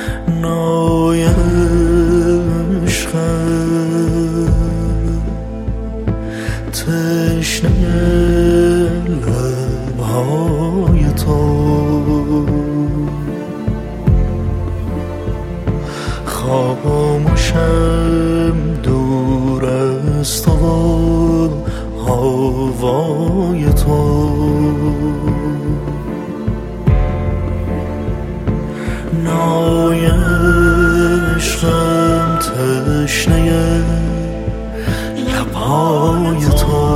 نای عشقم تشنه لبهای تو خاموشم دور از تو و هوای تو نای عشقم تشنه لبهای تو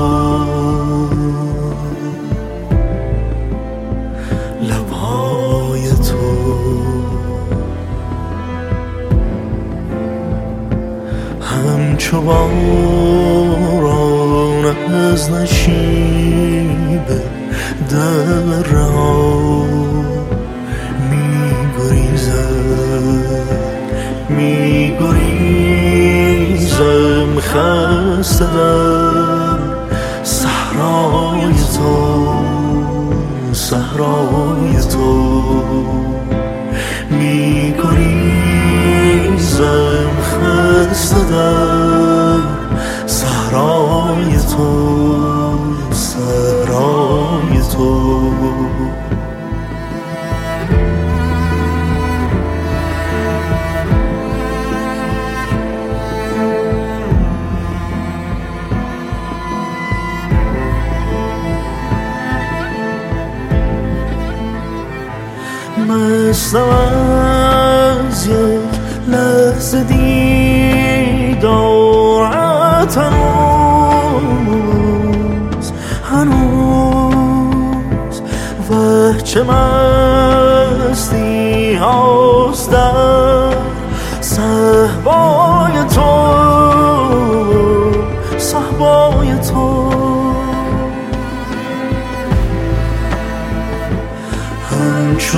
لبهای تو همچو باران از نشیب درها میگریزم خسته در صحرای تو صحرای تو میگریزم خسته در صحرای تو صحرای تو مستم از یک لحظه دیدارت هنوز و چه مستی هاست در صحبای تو صحبای تو همچو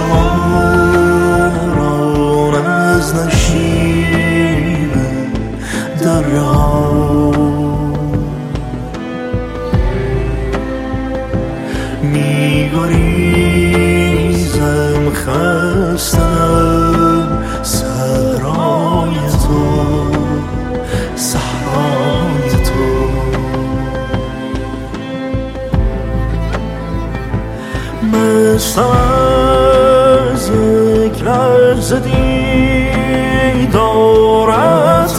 باران از نشیب درها میگریزم خستم صحرای تو صحرای تو مستم از یک لحظه دیدارت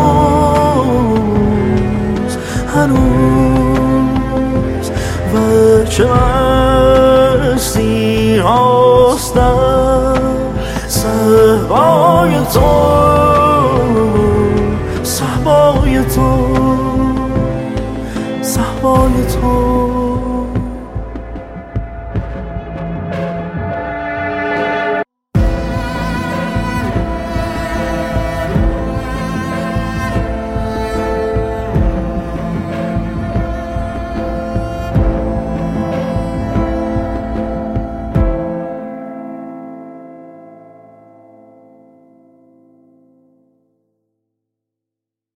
هنوز و چه مستی هاست در صحبای تو